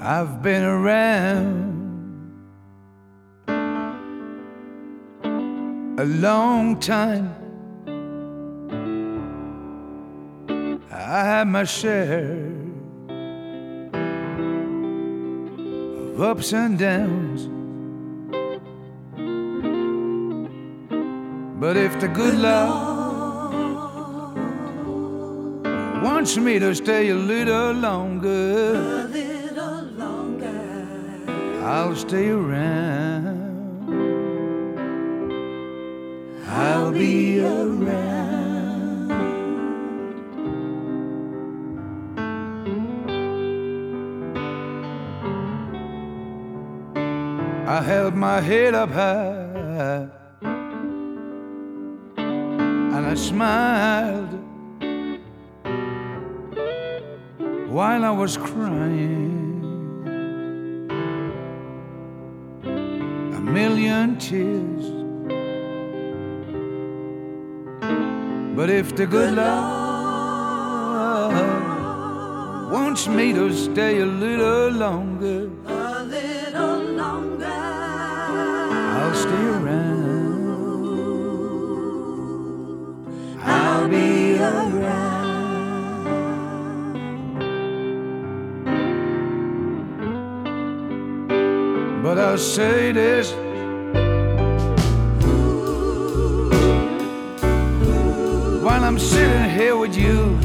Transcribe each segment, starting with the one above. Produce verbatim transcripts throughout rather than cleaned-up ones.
I've been around a long time. I had my share of ups and downs, but if the good Lord wants me to stay a little longer, a little longer, I'll stay around. I'll be around. I held my head up high and I smiled while I was crying. A million tears, but if the good Lord wants me to stay a little longer, A little longer, I'll stay around. I'll be around. But I'll say this, while I'm sitting here with you,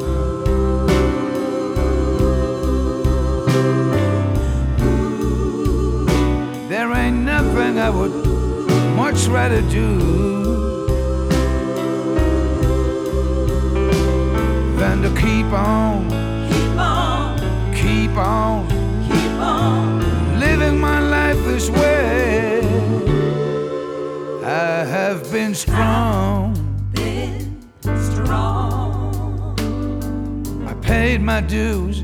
there ain't nothing I would much rather do than to keep on, Keep on, keep on keep on, living my life this way. I have been strong, been strong. I paid my dues,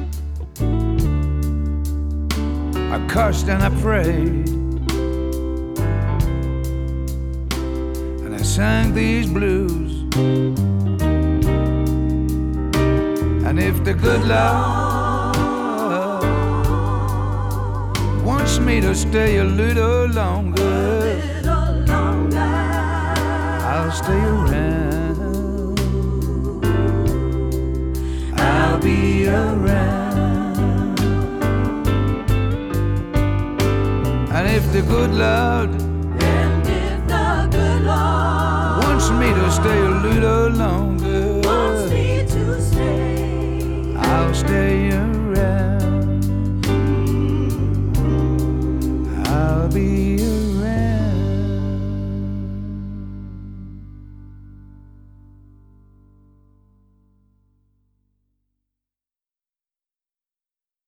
I cursed and I prayed, and I sang these blues. And if the good Lord wants me to stay a little longer, A little longer, I'll stay around. I'll be around. And if the good Lord